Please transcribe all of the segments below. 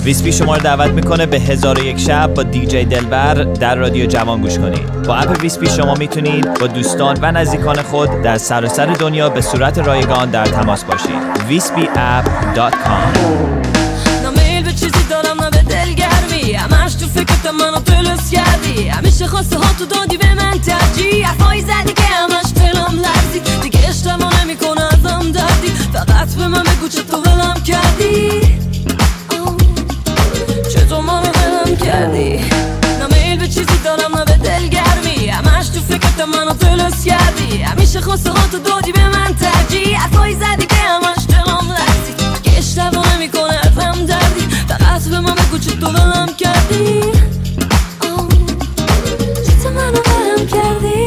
ویسپی شما رو دعوت میکنه به 1001 شب با دیجی دلبر در رادیو جوان گوش کنید. با اپ ویسپی شما میتونید با دوستان و نزدیکان خود در سراسر دنیا به صورت رایگان در تماس باشید. visbyapp.com. نمیل به چیزی دارم نه به دلگرمی، همش تو فکرت منو تلس کردی، همیشه خواسته ها تو دادی به من ترجیح، حرفایی زدی که همش دلم لرزید، دیگه اشتباه نمیکنه ازم دردی، فقط به من بگو چطور ولم کردی، چطور منو ولم کردی. نمیل به چیزی دارم نه به دلگرمی، همش تو فکرت منو تلس کردی، همیشه خواسته ها تو دادی به من ترجیح، حرفایی زدی که همش دلم لرزید، دیگه اشتباه نمیکنه ازم دردی، فقط به من بگو چطور ولم کردی، چطور منو ولم کردی.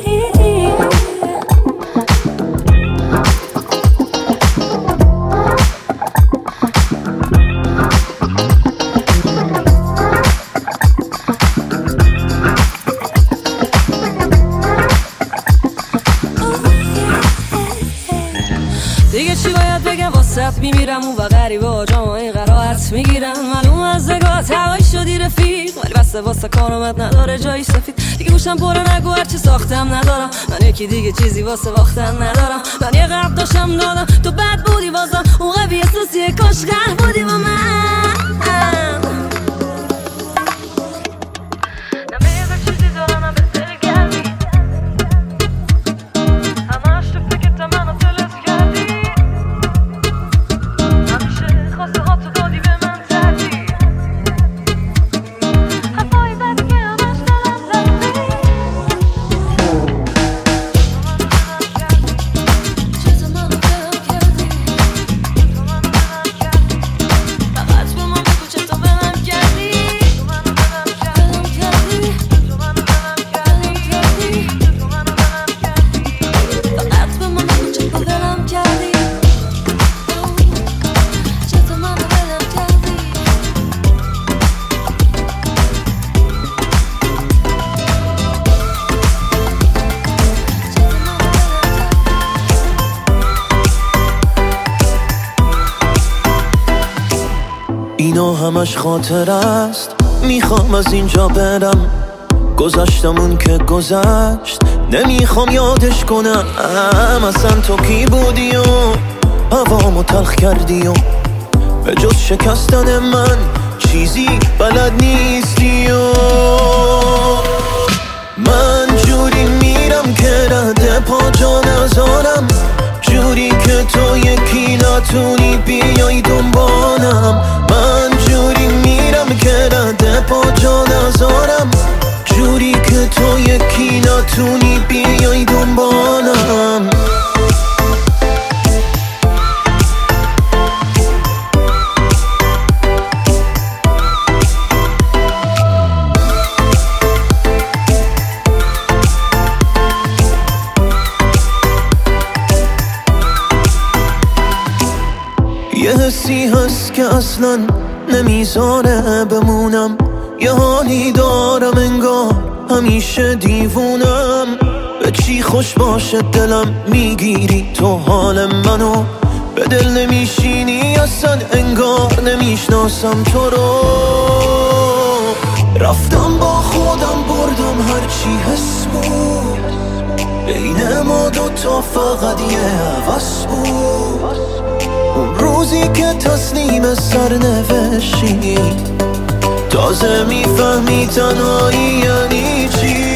دیگه چی باید بگم واسط میمیرم اون و غریبه آجام این قرائت میگیرم، معلوم از نگاهت هوایی شدی رفیق، ولی بسته واسه کارمت نداره جایی سفید، دیگه گوشم پره نگو هرچی ساختم ندارم، من یکی دیگه چیزی واسه واختن ندارم، من یه قرب داشتم دادم تو بد بودی بازم اون قوی احساسی کاش قهر بودی با من. اینا همش خاطر است، میخوام از اینجا برم، گذشتمون که گذشت نمیخوام یادش کنم، اصلا تو کی بودی و هوامو تلخ کردی و به جز شکستن من چیزی بلد نیستی و من جوری میرم که رد پا جا نذارم، جوری که تو یکی نتونی بیای دنبالم، من جوری میرم که رد پا جا نذارم، جوری که تو یکی نتونی بیای دنبالم. یه حسی هست که اصلا نمیذاره بمونم، یه حالی دارم انگار همیشه دیوونم، به چی خوش باشه دلم میگیری تو حال منو، به دل نمیشینی اصلا انگار نمیشناسم تو رو، رفتم با خودم بردم هرچی حس بود، بین ما دوتا فقط یه هوس بود، اون روزی که تسلیم سرنوشتی تازه میفهمی تنهایی یعنی چی،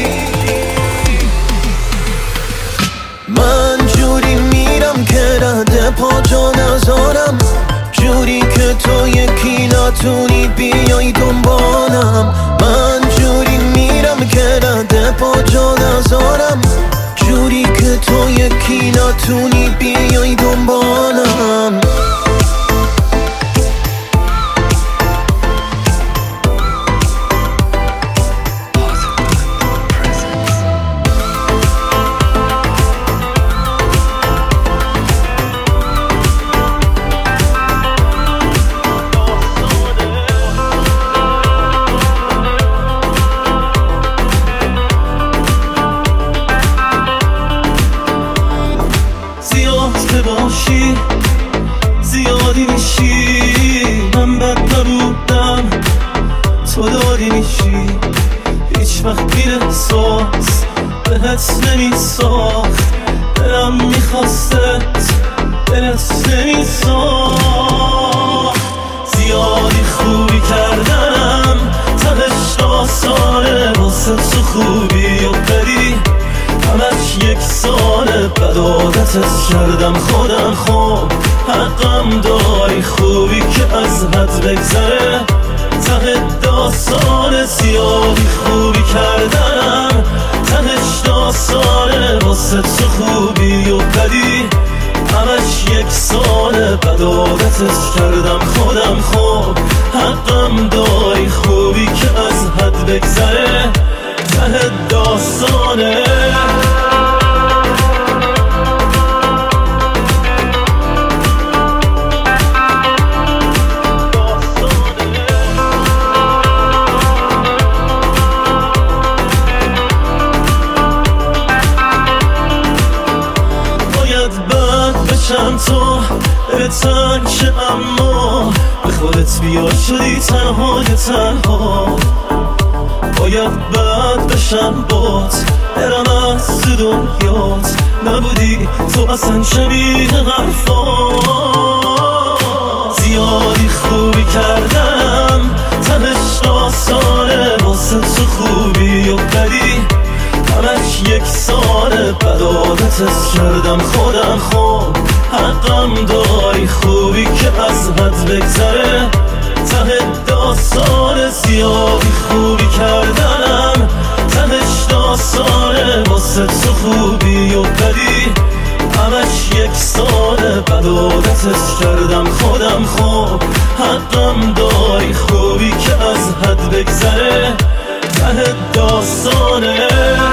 من جوری میرم که رد پا جا نذارم، جوری که تو یکی نتونی بیای دنبالم، من جوری میرم که رد پا جا نذارم، جوری که تو یکی نتونی بیای دنبالم. تهت نمیساخت دلم میخواستت دلت نمیساخت زیادی خوبی کردم تهش آسانه واسه تو خوبی و بدی همش یک ساله بد عادتت کردم خودم خوب حقم داری خوبی که از حد بگذره ته داستان زیادی خوبی کردم تهش داستانه واسه تو خوبی و بدی همش یک ساله بد عادتت کردم خودم خوب حقم داری خوبی که از حد بگذره ته داستانه چند تو بهتن که اما به خودت بیا شدی تنهای تنها باید بد بشم بات برم از تو دنیات نبودی تو اصلا شبیه حرفات زیادی خوبی کردم تهش آسانه واسه تو خوبی و بدی همش یک ساله بد عادتت کردم خودم خوب حقم داری خوبی که از حد بگذره ته داستان زیادی خوبی کردم تهش داستانه واسه تو خوبی و بدی همش یک ساله بد عادتت کردم خودم خوب حقم داری خوبی که از حد بگذره ته داستانه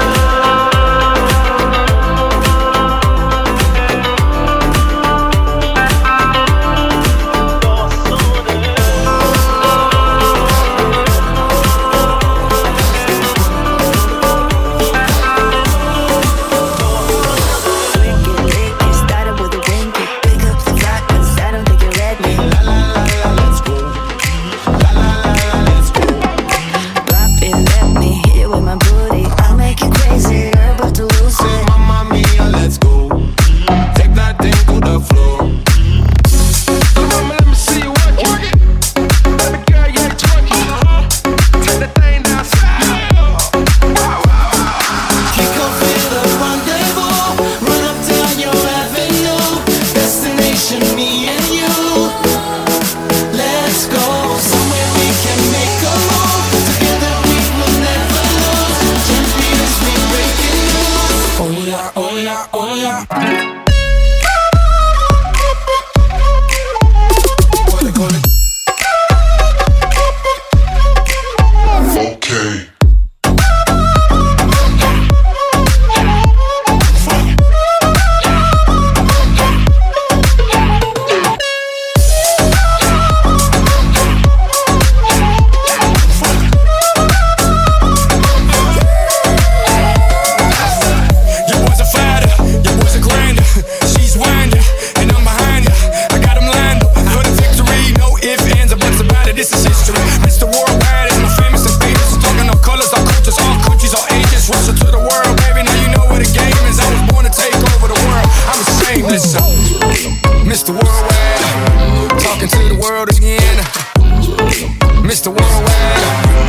Mr. Worldwide, talking to the world again. Mr. Worldwide.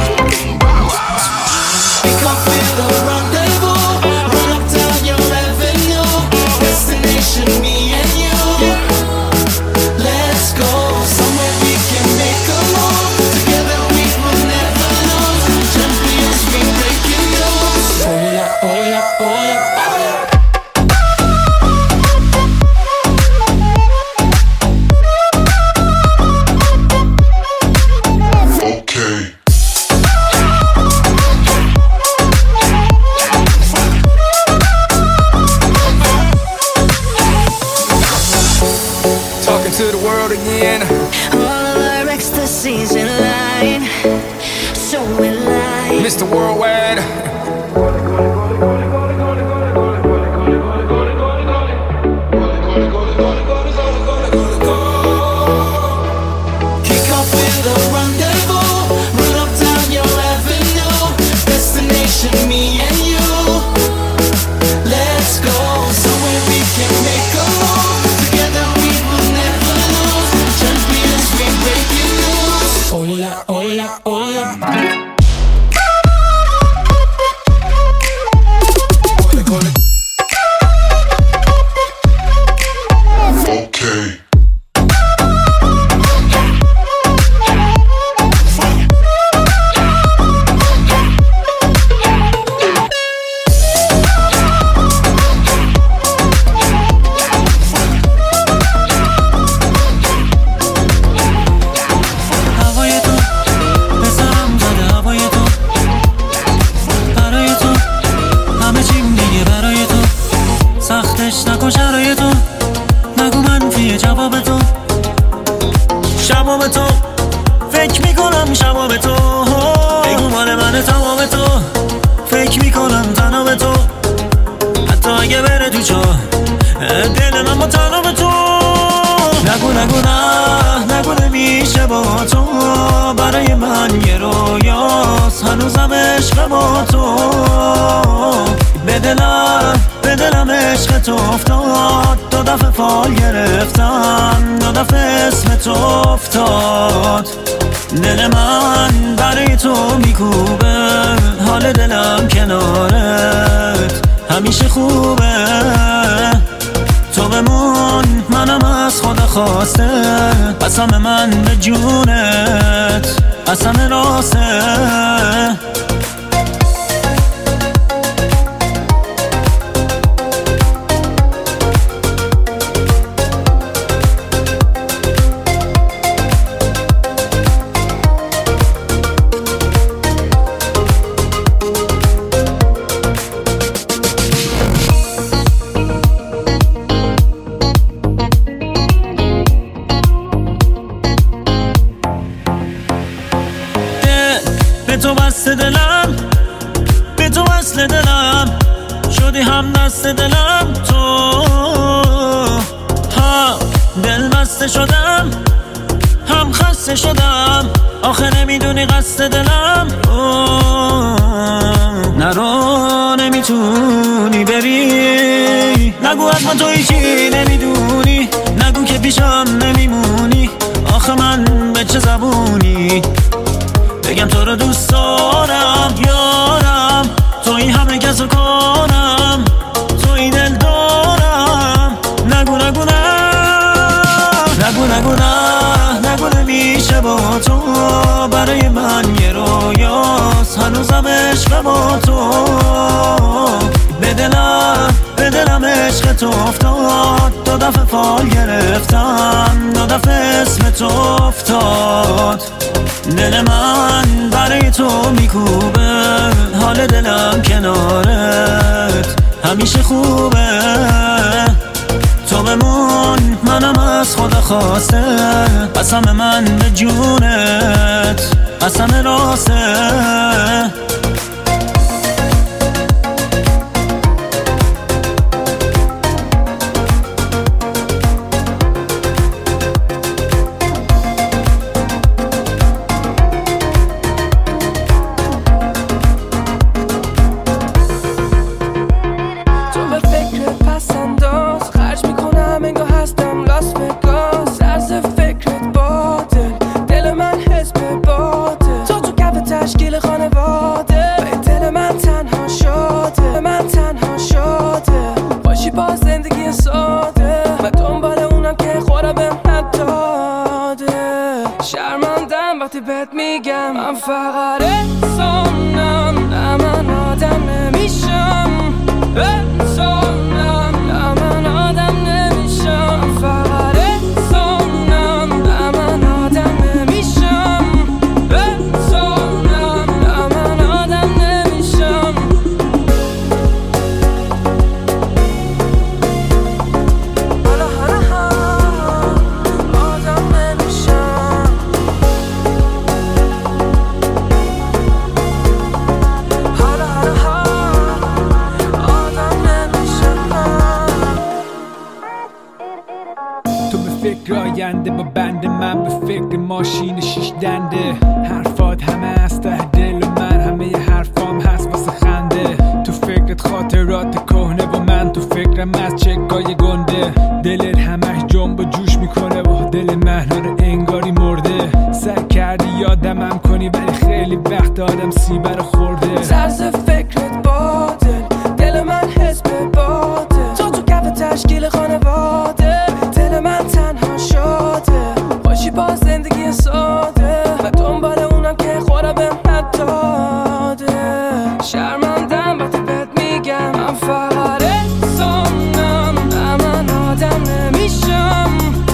We can feel the rendezvous, run up down your avenue. Destination, me and you. Let's go somewhere we can make a move. Together we will never lose. Champions, we breaking news. Oh yeah, oh yeah, oh yeah. hola, hola. Okay. شباب تو فکر میکنم شباب تو بگو مال من تمام تو فکر میکنم تنها به تو حتی اگه بره تو چاه دل من با تنها به تو نگو نگو نمیشه با تو برای من یه رویاست هنوزم عشق با تو به دلم عشق تو افتاد دو دفعه فال گرفتم دو دفعه اسم تو افتاد دل من برای تو میکوبه حال دلم کنارت همیشه خوبه تو بمون منم از خدا خواسته قسم من به جونت قسم راسته به تو بسته دلم به تو وصل دلم شدی هم دست دلم تو ها دل بسته شدم هم خسته شدم آخه نمیدونی قصد دلم نرو نمیتونی بری نگو از من تو هیچی نمیدونی نگو که پیشم نمیمونی آخه من به چه زبونی بگم تو رو دوست دارم یارم تو این همه کس و کارم تو این دل دارم نگو نمیشه با تو برای من یه رویاست هنوزم عشق با تو به دلم عشق تو افتاد دو دفعه فال گرفتم دو دفعه اسم تو افتاد دل من برای تو میکوبه حال دلم کنارت همیشه خوبه تو بمون منم از خدا خواسته قسم من به جونت قسم راسته تشکیل خانواده به دل من تنها شده باشی با زندگی ساده من دنبال اونم که خورا بهم نداده شرمندم وقتی بهت میگم من فقط انسانم نه من آدم نمیشم انسانم نه من آدم نمیشم من فقط انسانم نه من آدم نمیشم فکر آینده با بند من به فکر ماشین شیش دنده حرفات همه است ته دل و من همه حرفام هست واسه خنده تو فکرت خاطرات کهنه و من تو فکرم از چکای گنده دلت همش جنب و جوش میکنه و دل من رو انگاری مرده سعی کردی یادمم دادم سیبر خورده طرز فکرت باطل دل من حس به باطل تو کف تشکیل خانواده دل من تنها شده باشی با زندگی ساده و دنبال اونم که خورا بهم نداده شرمندم وقتی بهت میگم من فقط انسانم من آدم نمیشم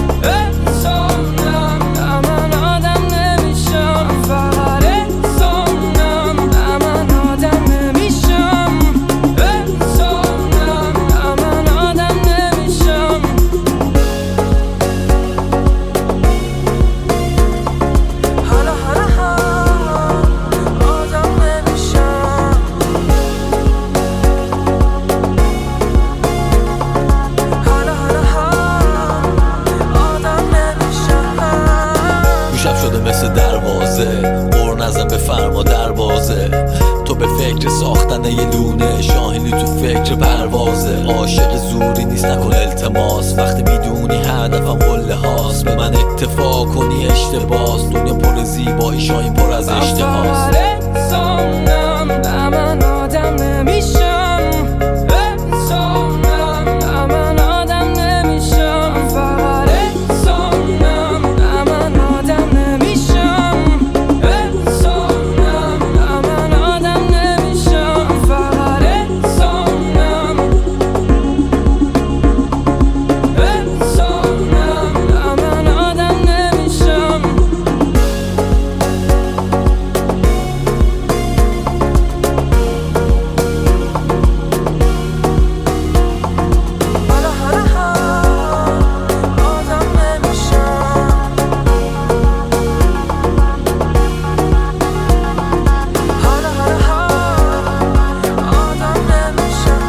انسانم من آدم نمیشم فقط انسانم من آدم نمیشم انسانم من آدم نمیشم حالا آدم نمیشم حالا آدم نمیشم گوشم شده مثل دروازه قر نزن به فرما دروازه تو به فکر ساختن یه لونه شاهینی تو فکر پروازه عاشق زوری نیست نکن التماس وقتی میدونی هدفم قله هاست به من اتفاق کنی اشتباس دنیا پر زیبایی شاهین پر از اشتهاست انسانم من آدم نمیشم انسانم من آدم نمیشم فقط انسانم من آدم نمیشم انسانم من آدم نمیشم فقط انسانم انسانم من آدم نمیشم حالا آدم نمیشم حالا آدم نمیشم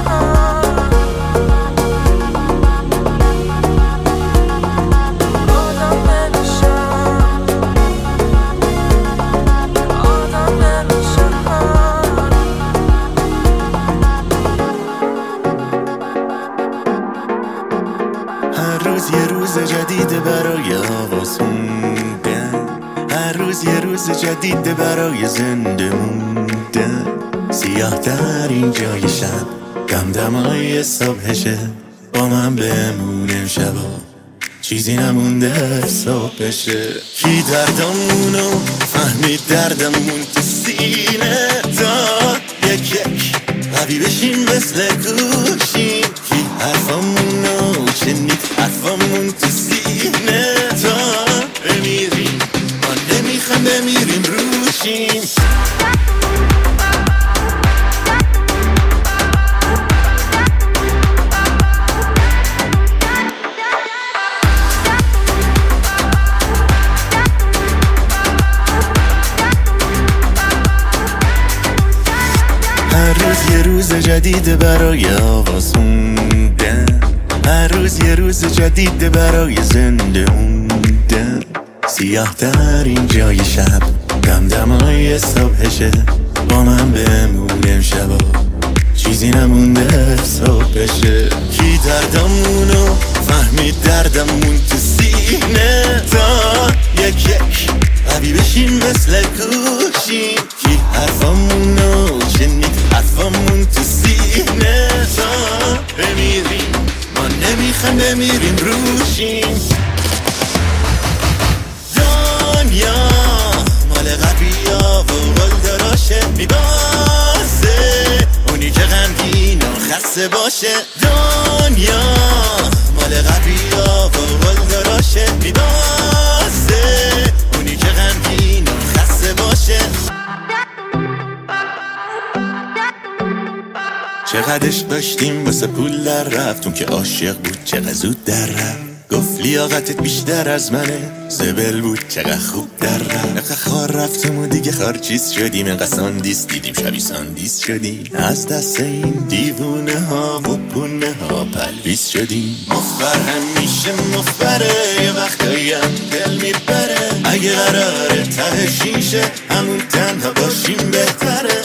آدم نمیشم هر روز یه روز جدید برای آواز موندن هر روز یه روز جدید برای زنده موندن سیاه در این جای شب دمدمای صبحشه با من بمونم شبا چیزی نمونده صبح بشه کی دردمونو فهمید دردمون تو سینه تا یک یک قوی بشین مثل گوشین کی حرفمونو شنید حرفمون تو سینه تا بمیریم ما نمیخوام بمیریم روشیم هر روز یه روز جدید برای آواز موندن هر روز یه روز جدید برای زنده موندن سیاه در این جای شب دمدمای صبحشه با من بمونم شبا چیزی نمونده صبح بشه کی دردمونو فهمید دردمون تو سینه تا یک یک قوی بشین مثل گوشین کی حرفمونو شنید حرفمون تو سینه تا بمیریم ما نمیخوام بمیریم روشیم دنیا مال قویا و قلدراشه میبازه اونی که غمگین و خسته باشه دنیا مال قویا و قلدراشه میبازه اونی که غمگین و خسته باشه چقدرش داشتیم واسه پول در رفتون که عاشق بود چقدر زود در رفت گفت لیاقتت بیشتر از منه زبل بود چقدر خوب در رفت نقه خار رفتم و دیگه خار چیز شدیم انقدر ساندیس دیدیم شبی ساندیس شدیم از دست این دیوونه ها و پونه ها پلویس شدیم مفبر همیشه مفبره یه وقتایی هم دل میبره اگه قراره ته شیشه همون تنها باشیم بهتره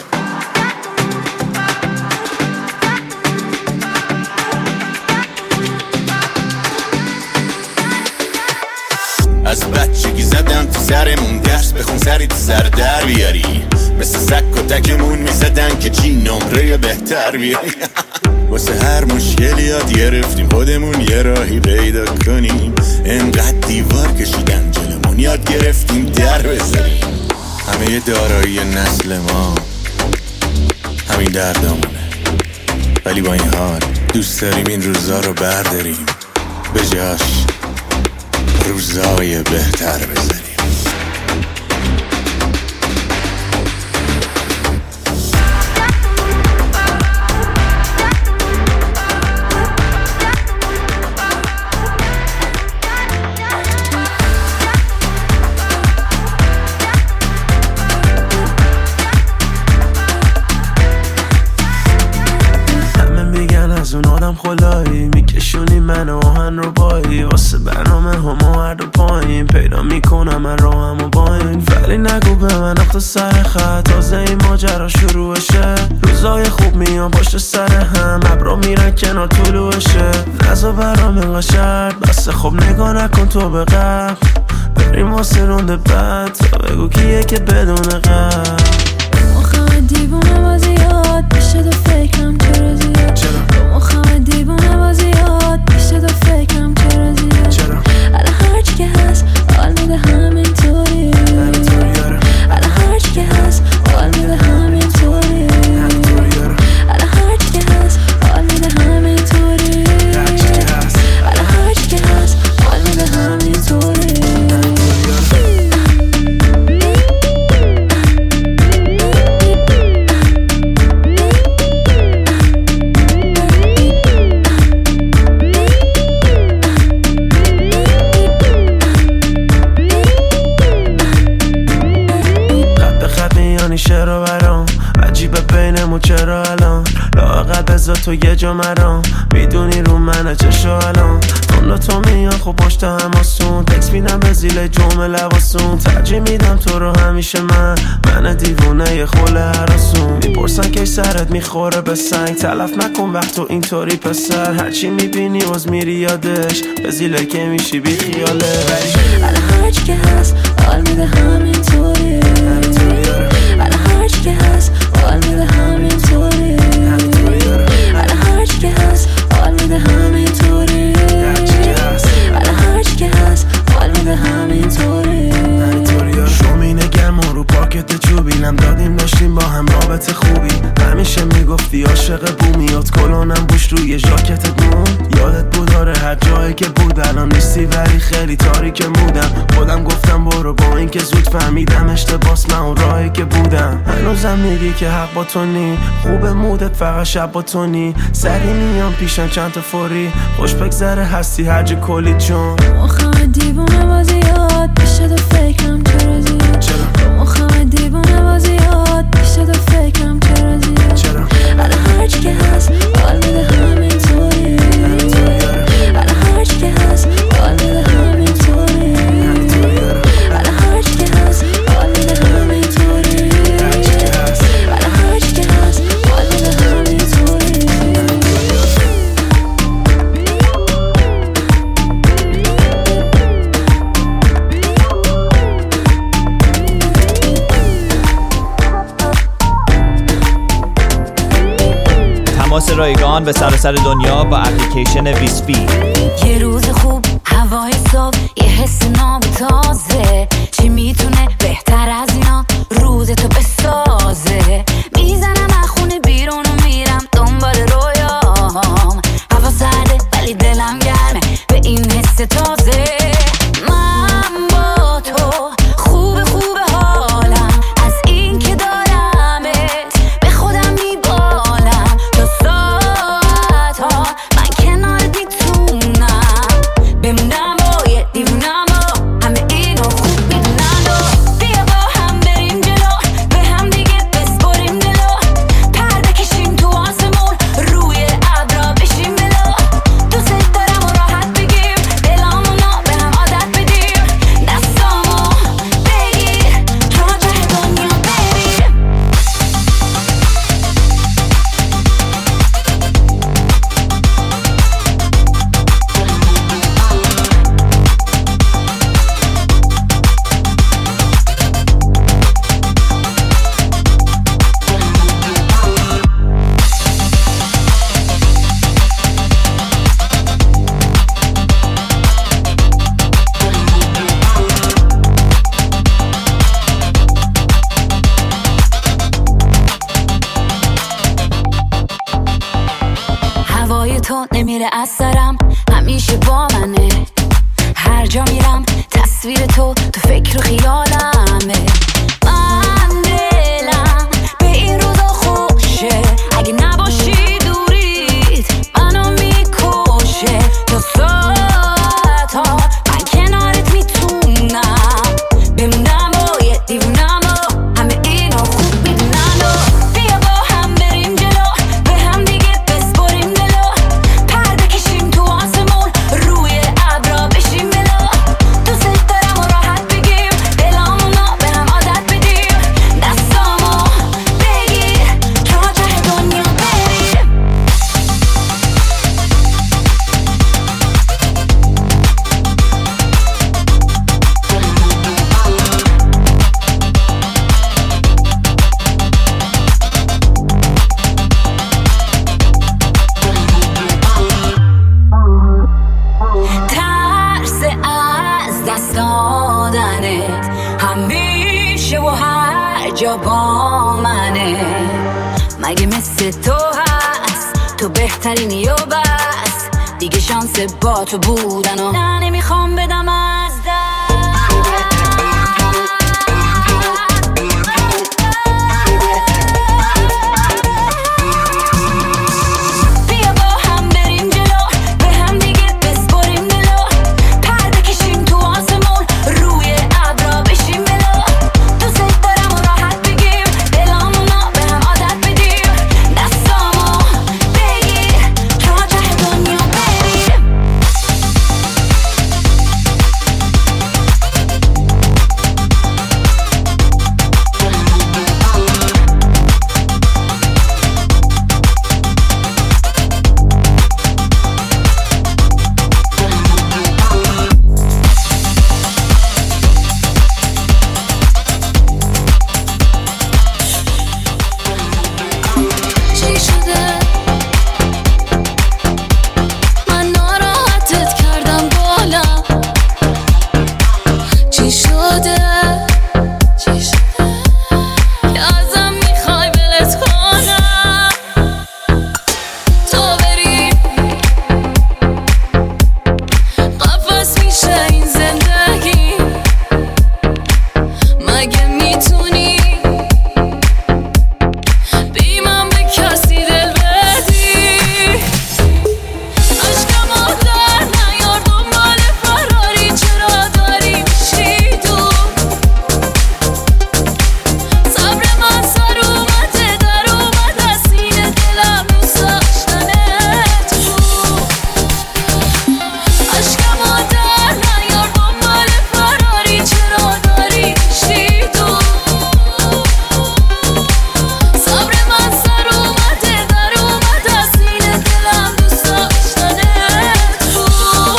از بچگی میزدن تو سرمون درس بخون سری تو سر در بیاری مثل سک و تکمون میزدن که چی نمره بهتر بیاری واسه هر مشکلی یاد گرفتیم خودمون یه راهی پیدا کنیم انقدر دیوار کشیدن جلمون یاد گرفتیم در بزنیم همه دارایی نسل ما همین دردمونه ولی با این حال دوست داریم این روزا رو برداریم به جاش روزای بهتر بزنیم خلایی میکشونی من آهن رو بایی واسه برنامه همو هر دو پایین پیدا میکنم من راهم و باین ولی نگو به من اخت سر خط تازه این ماجرا شروعشه روزای خوب میان پشت سر هم ابرا میرن کنار طلوعشه نزا برام انقا شرط بسه خب نگاه نکن تو به قبل بریم واسه رونده بعد تا بگو کیه که بدون قبل مخم دیوونه بازیات میشه دو فکرم چرا زیاد مخم دیوونه بازیات میشه دو فکرم چرا زیاد الان هرچی که هست حال میده همینطوری الان هرچی که هست حال میده همینطوری الان هرچی که هست حال میده همینطوری الان هرچی که هست حال میده همینطوری چرا برام عجیبه بینمون چرا الان لااقل بذار تو یه جا مرام میدونی رو منه چشو الان تو میان خب پشت هماسون تکس میدم به زیل جمعه لباسون ترجیح میدم تو رو همیشه من دیوونه یه خوله هراسون میپرسن که سرت میخوره به سنگ تلف نکن وقت تو اینطوری پسر هرچی میبینی باز میری یادش به زیله که میشی بی خیاله الان هرچی که هست حال میده همینطوری الان هرچی که هست حال میده همینطوری الان هرچی که هست حال میده همینطوری الان هرچی که هست حال میده همینطوری شومینه گرم رو پاکت چوبینم دادیم داشتیم با هم رابطه خوبی همیشه میگفتی عاشق بومیات کلونم بوش روی ژاکتت مون یادت بود داره هر جایی که بود الان نیستی ولی خیلی تاریک مودم خودم گفتم برو با این که زود فهمیدم اشتباس من اون راهی که بودم هنوزم میگی که حق با تو نی خوب مودت فقط شب با تو نی سری میام پیشم چند تا فوری خوش بگذره هستی هرج کلی چون مخم دیوونه بازیات میشه دو فکرم چرا زیاد مخم دیوونه بازیات میشه دو فکرم چرا زیاد الان هرچی که هست حال میده همینطوری الان هرچی که هست حال میده همینطوری الان هرچی که هست حال میده همینطوری الان هرچی که هست حال میده همینطوری تماس رایگان به سراسر دنیا با اپلیکیشن ویسپی. یه روز خوب هوای صبح یه حس ناب تازه چی میتونه بهتر از اینا روز تو بسازه میزنم از خونه بیرون و میرم دنبال رویام هوا سرده ولی دلم گرمه به این حس تازه من با تو خوب حالم از این که دارمت به خودم میبالم تا ساعت ها من کنارت میتونم بمونم و یه دیوونم و همه اینو خوب تو نمیره از سرم، همیشه با منه. هر جا میرم تصویر تو فکر و خیالمه. من دلم به این روزا خوشه، اگه نباشی دوریت منو میکشه. تا ساعتا من کنارت میتونم بمونم و یه دیوونم و همه اینو خوب میدونن. و بیا با هم بریم جلو، به هم دیگه بسپریم دلو، پرده کشیم تو آسمون، روی ابرا بشیم ملو. دوست دارم و راحت بگیم دلامونو به هم عادت بدیم، دستامو بگیر تا ته دنیا بریم. ترس از دست دادنت همیشه و هر جا با منه. مگه مثل تو هست تو بهترینی و بس، دیگه شانس با تو بودن و نه نمیخوام بدم از دست. بیا با هم بریم جلو، به هم دیگه بسپریم دلو، پرده کشیم تو آسمون، روی ابرا بشیم ملو. دوست دارم و راحت بگیم دلامونو به هم عادت بدیم، دستامو بگیر تا ته دنیا بریم. چی شده من ناراحتت کردم بالم؟ چی شده که ازم میخوای ولت کنم؟ تو بری قفس میشه این زندگی، مگه میتونی بی من به کسی دل بدی؟ عشقمو در نیار دنبال فراری، چرا داری میشی دور؟ صبر من سر اومده در اومد از سینه، دلم دوست داشتنت بود. عشقمو در نیار دنبال فراری، چرا داری میشی دور؟ صبر من سر اومده در اومد از سینه، دلم دوست داشتنت بود.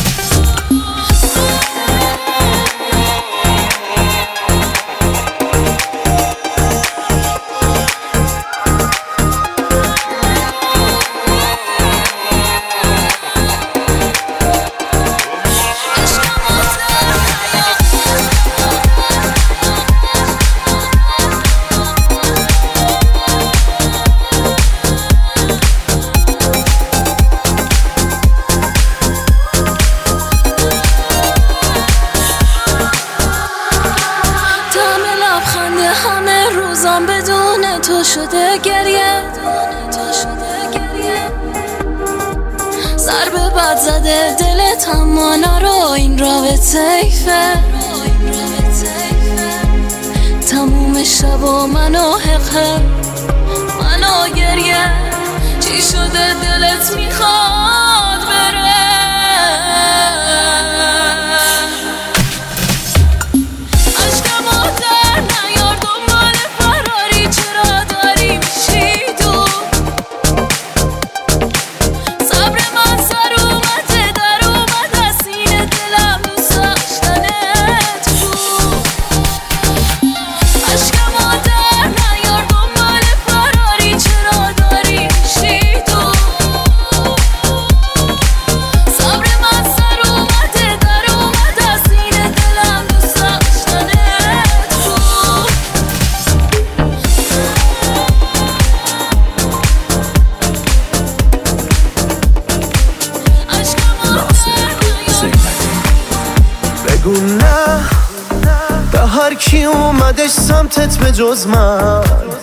طعم لبخند همه روزام بدون تو شده گریه، ضربه بد زده دلت اما نرو، این رابطه ایفه. تموم شب و منو حقه منو گریه، چی شده دلت میخواد بره؟ عشقمو در نیار دنبال فراری، چرا داری میشی دور؟ صبر من سر اومده در اومد از سینه، دلم دوست داشتنت بود. عشقمو در نیار دنبال فراری، چرا داری میشی دور؟ کی اومدش سمتت به جز من؟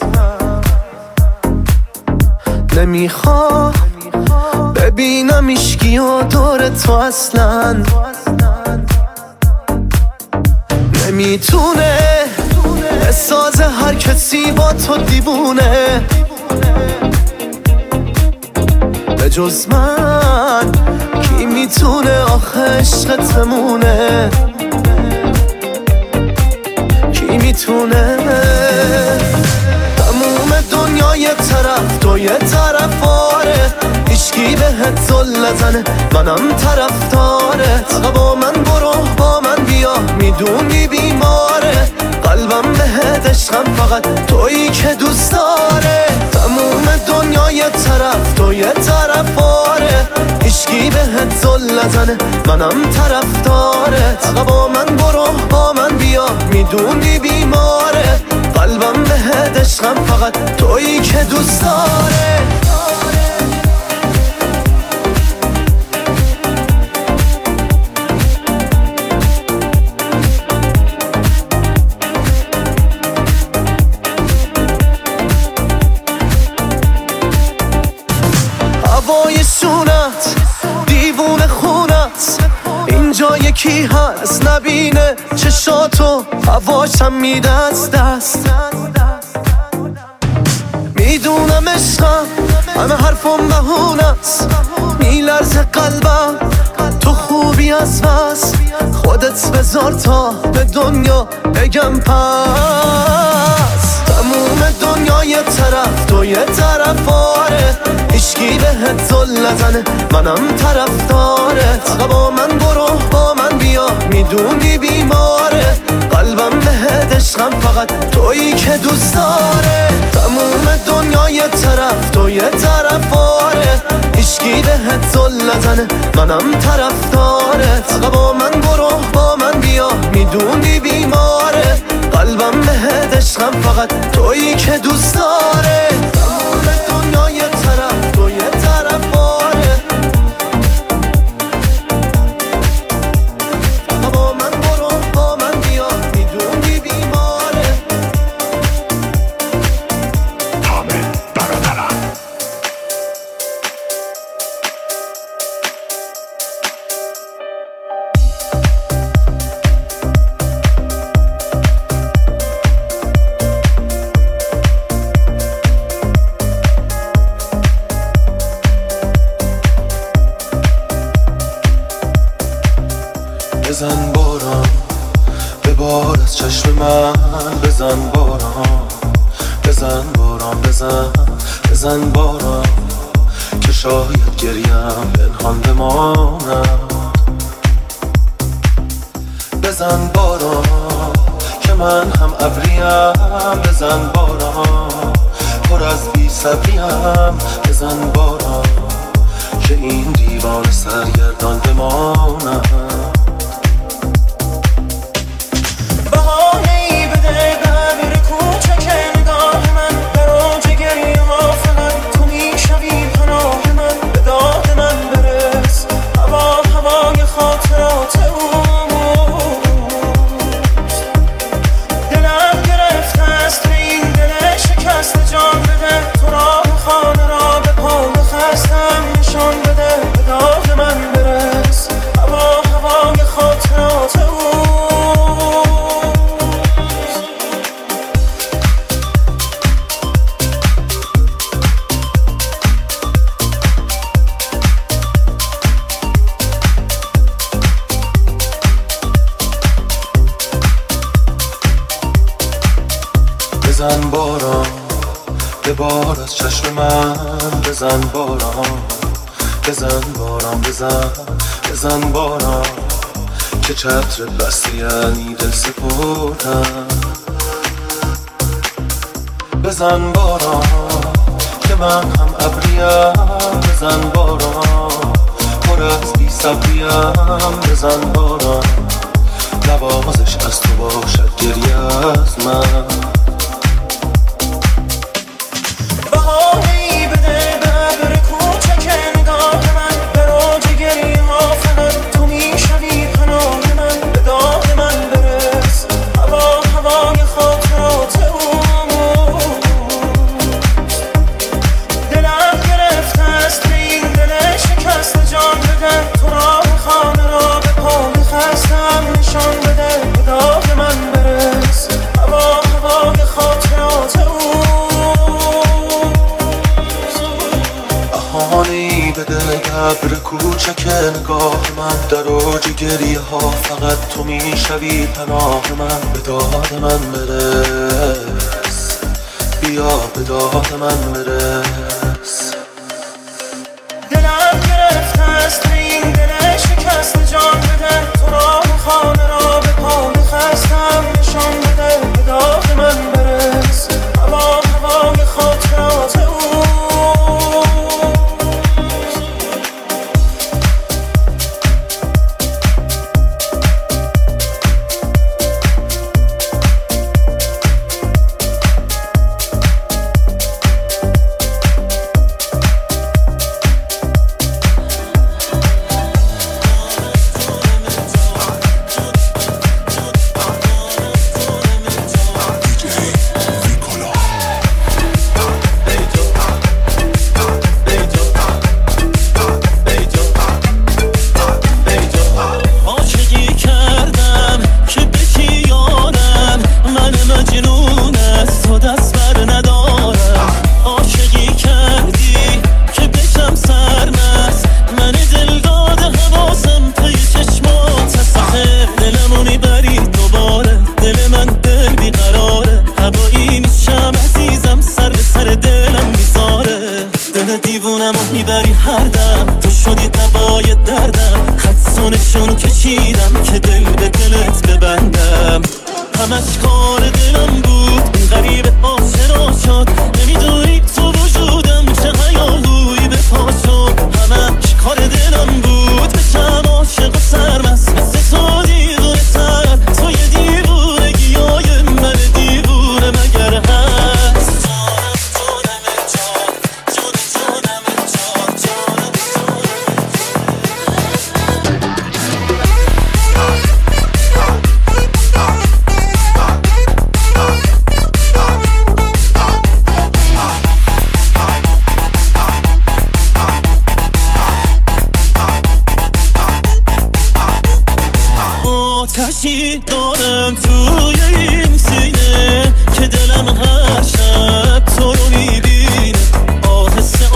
نمیخوام ببینم ایشکی و دور تو اصلا نمیتونه بسازه هر کسی با تو دیوونه به جز من کی میتونه آخه عشقت بمونه؟ کی میتونه؟ تموم دنیا یه طرف تو یه طرف آره هیچکی بهت زل نزنه منم طرفدارت با من برو با من بیا میدونی بیماره قلبم بهت عشقم فقط تویی که دوست داره تموم دنیا یه طرف تو یه طرف آره هیچکی بهت زل نزنه منم طرفدارت با من برو با من بیا میدونی بیماره قلبم بهت عشقم فقط تویی که دوست داره هوای شونت دیوونه خونت اینجا یکی هست نبینه چشاتو هواشم میده از دست میدونم عشقم همه حرفم بهونست میلرزه قلبم تو خوبی از بس خودت بذار تا به دنیا بگم پس تموم دنیا یه طرف تو یه طرف آره هیچکی بهت زل نزنه منم طرفدارت با من برو با من بیا میدونی بیماره قلبم بهت عشقم فقط تویی که دوست داره تموم دنیا یه طرف تو یه طرف آره هیچکی بهت زل نزنه منم طرفدارت با من برو با من بیا میدونی بیماره قلبم بهت عشقم فقط تویی که دوست داره تموم دنیا یه طرف تو یه طرف آره با من برو با من بیا میدونی بیماره همه برادرم بزن باران ببار از چشم من بزن باران بزن باران بزن باران که شاید گریم پنهان بمانم بزن باران که من هم ابریم بزن باران پر از بی صبریم بزن باران که این دیوار سرگردان بمانم بزن باران ببار از چشم من بزن باران بزن باران بزن باران که چترت بستی یعنی دل سپردم بزن باران که من هم ابریم بزن باران پر از بی صبریم بزن باران نوازش از تو باشد گریه از من ابر کوچک نگاه من، در اوج گریه ها فقط تو میشوی پناه من. به داد من برس، بیا به داد من برس. دلم گرفته است این دل شکست، جان بده تو را خانه را به پا خستم، نشان بده به داد من برس. هوا هوای خاطرات او آتشی دارم توی این سینه که دلم هر شب تو رو میبینه. آهسته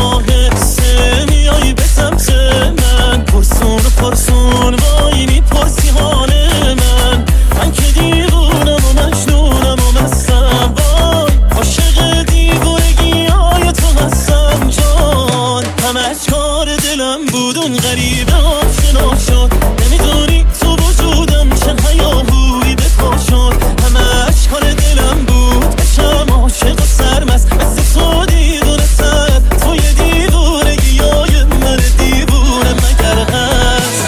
آهسته میای به سمت من، پرسون پرسون وای میپرسی حال من. من که دیوونم و مجنونم و مستم، وای عاشق دیوونگی های تو هستم جان. همش کار دلم بود اون غریبه آشنا شد، نمیدونی تو وجودم چه هیاهویی به پا شد. همش کار دلم بود بشم عاشق و سرمست، مثل تو دیوونه تر توی دیوونگی های من دیوونه مگر هست.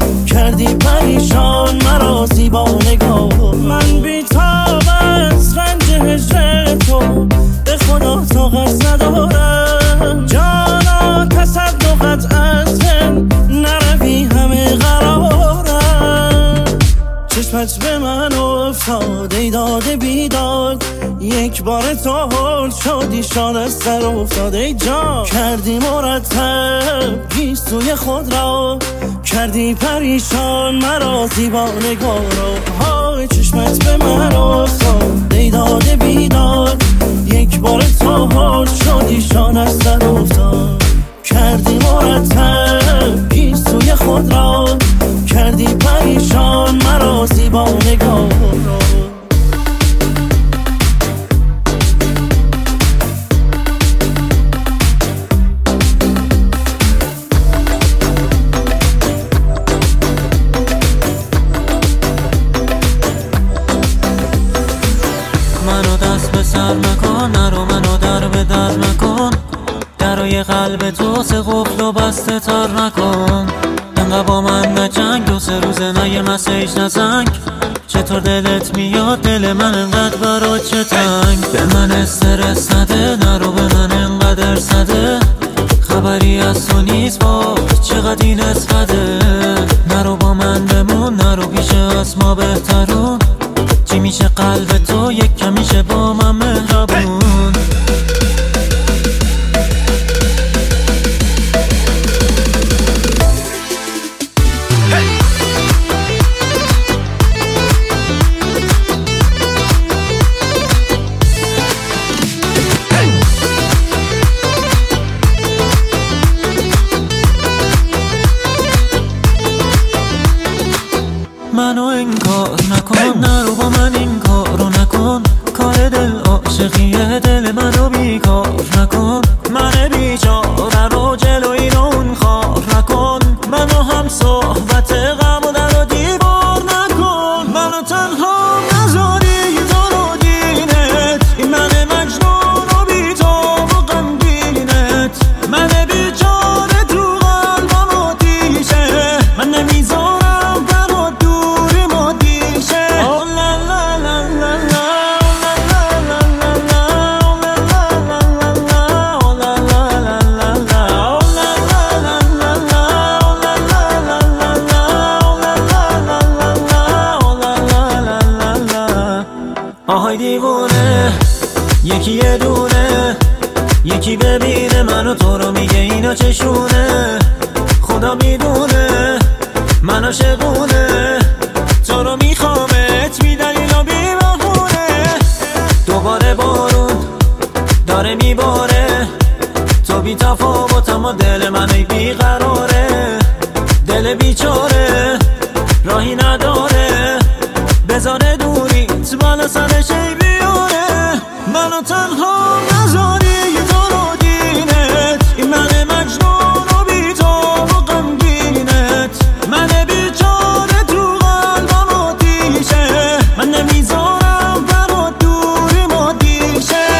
کردی پریشان مرا زیبا نگاه. من بی تاب از رنج فقط از من نروی همه قرارم. چشمت به من افتاد ای داده بیداد، یک بار تو هل شدی شاد از سر افتاد ای جان. کردی مرتب گیسوی خود را، کردی پریشان مرا دیوانه گارا. های چشمت به من افتاد ای داده بیداد، یک بار تو هل شدی شاد از سر افتاد. کردی مرتب گیسوی خود را، کردی پریشان مرا دیوانه گارا. درای قلب تو سه قفل و بسته تر نکن. انقدر با من نجنگ، دو سه روزه نه یه مسیج نزنگ. چطور دلت میاد دل من انقدر برات چه تنگ. به من استرس نده، نرو به من انقدر صده. خبری از تو نیست باز چقدر این اسفده. نرو با من بمون، نرو پیش از ما بهترون. چی میشه قلب تو یک کمیشه با من مهربون. منو انکار نکن، نرو با من این کارو نکن. کار دل عاشقیه، دل منو بیکار نکن. من بیچاره رو جلوی اون خار نکن. منو هم صحبت غم و در و دیوار نکن. منو تنها نذاری تو رو دینت، این من مجنون و بی تو و غمگینت. من بیچاره تو قلبم آتیشه، من نمیذارم آهای دیوونه. یکی یه دونه، یکی ببینه منو تو رو میگه اینا چشونه. خدا میدونه من عاشقونه، تو رو میخوامت بی دلیل و بی بهونه. دوباره بارون داره میباره، تو بی تفاوت اما دل من ای بیقراره. دل بیچاره راهی نداره، بذاره دوریت بالا سرش ای بیاره. منو تنها نذاری تو رو دینت، این من مجنون و بی تو و غمگینت. من بیچاره تو قلبم آتیشه، من نمیذارم برات دوری مادیشه.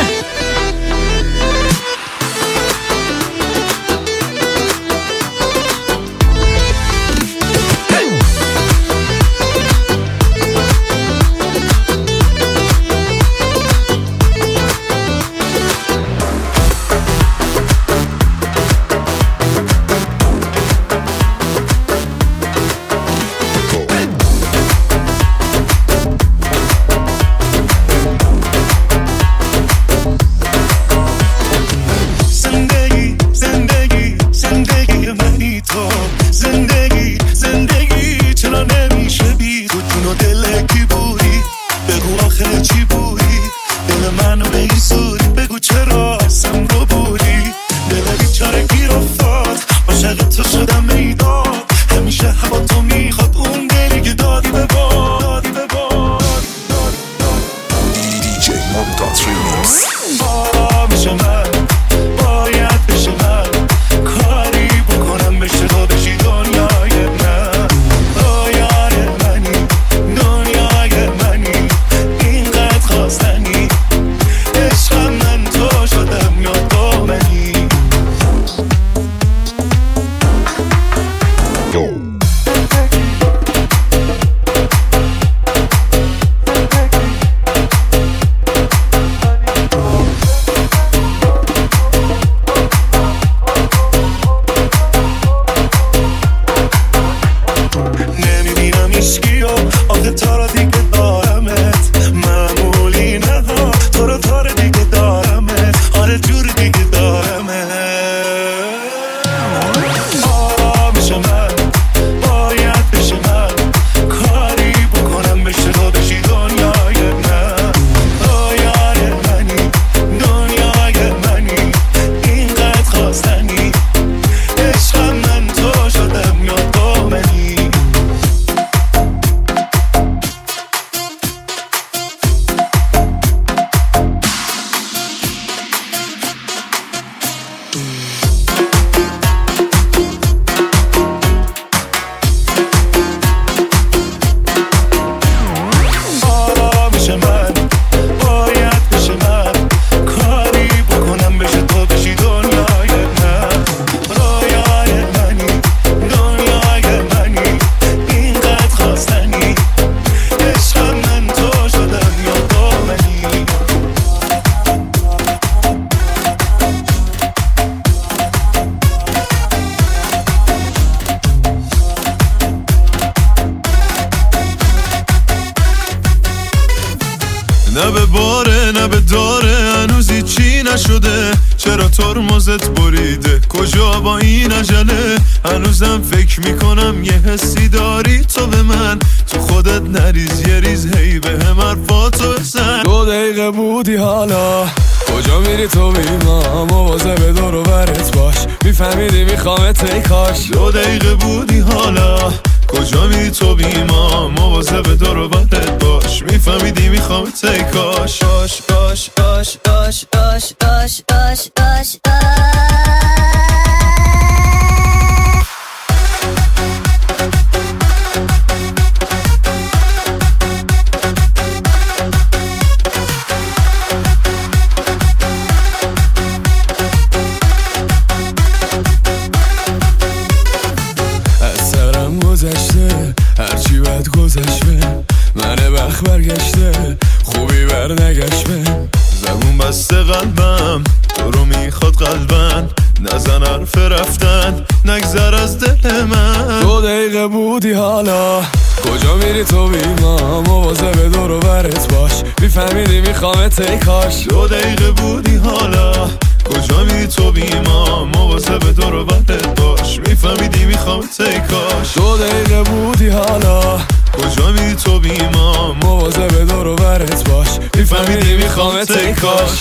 ترمزت بریده کجا با این عجله هنوزم فکر میکنم یه حسی داری تو به من تو خودت نریز یه ریز هی به هم حرفاتو بزن 2 دقیقه بودی حالا کجا میری تو بیما مواظب دور و برت باش میفهمیدی میخوامت ای کاش 2 دقیقه بودی حالا کجا میری تو بیما مواظب دور و برت باش میفهمیدی میخوامت ای کاش آش آش آش آش آش آش آش آش گذشته هرچی بد گذشته من بخت برگشته خوبی بر نگشته زبون بسته قلبم تو رو میخواد قلبن نزن حرف رفتن نگذر از دل من 2 دقیقه بودی حالا کجا میری تو بیما مواظب دور و برت باش میفهمیدی میخوامت ای کاش 2 دقیقه بودی حالا کجا میری تو بیما مواظب دور و برت باش میفهمیدی میخوامت ای کاش 2 دقیقه بودی حالا کجا میری تو بیما مواظب دور و برت باش میفهمیدی میخوامت ای کاش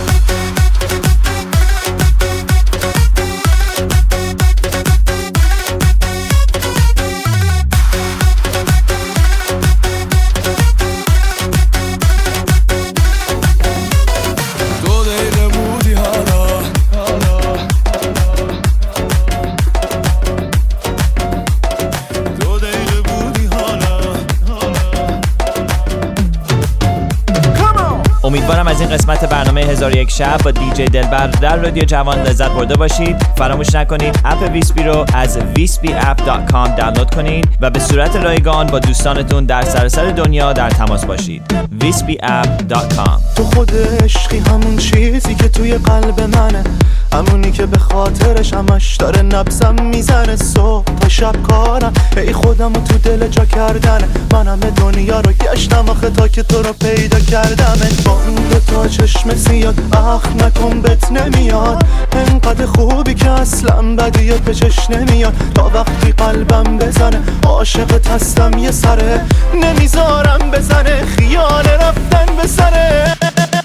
امیدوارم از این قسمت برنامه 1001 شب با دیجی دلبر در رادیو جوان لذت برده باشید. فراموش نکنید اپ ویسپی رو از visbyapp.com دانلود کنید و به صورت رایگان با دوستانتون در سراسر دنیا در تماس باشید. visbyapp.com. تو خود عشقی همون چیزی که توی قلب منه، همونی که به خاطرش همش داره نبضم میزنه. صبح تا شب کارم ای خودمو تو دل جا کردنه، من همه دنیا رو گشتم آخه تا که تو رو پیدا کردم. با اون دوتا چشم سیاد اخ نکن بهت نمیاد، انقدر خوبی که اصلا بدیات به چشم نمیاد. تا وقتی قلبم بزنه عاشقت هستم یه سره، نمیذارم بزنه خیال رفتن به سره.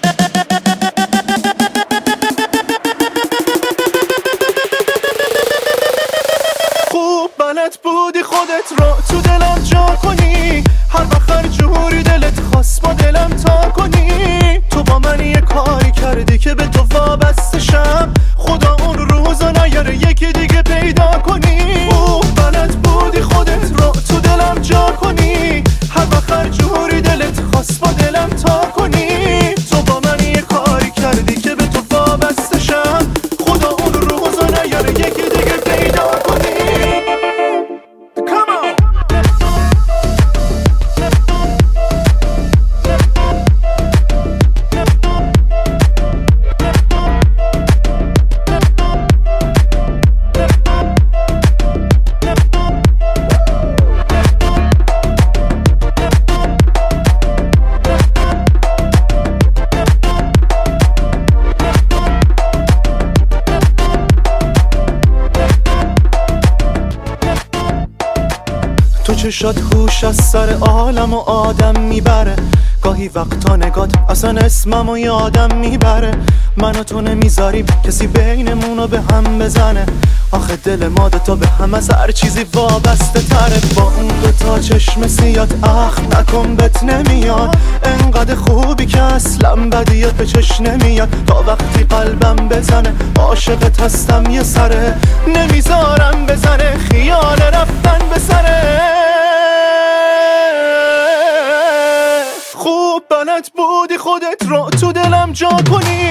خوب بلد بودی خودت رو تو دلم جا کنی، هر وقت جوری دلت خواست با دلم تا کنی. تو با من یه کاری کردی که به تو وابسته شم، خدا اون روزا نیاره یکی دیگه پیدا کنی. خوب بلد بودی خودت رو تو دلم جا کنی، هر وقت جوری دلت خواست با دلم تا کنی. تو با من یه کاری کردی که به تو وابسته شم، خدا اون روزا نیاره یکی دیگه پیدا کنی. تو چشات هوش از سر عالم و آدم میبره، گاهی وقتا نگات اصلا اسممو یادم میبره. من و تو نمیذاریم کسی بینمونو به هم بزنه، آخه دل ما دوتا به هم از هر چیزی وابسته تره. با اون دوتا چشم سیات اخ نکن بهت نمیاد، انقدر خوبی که اصلا بدیات به چشم نمیاد. تا وقتی قلبم بزنه عاشقت هستم یه سره، نمیذارم بزنه خیال رفتن به سره. خوب بلد بودی خودت رو تو دلم جا کنی،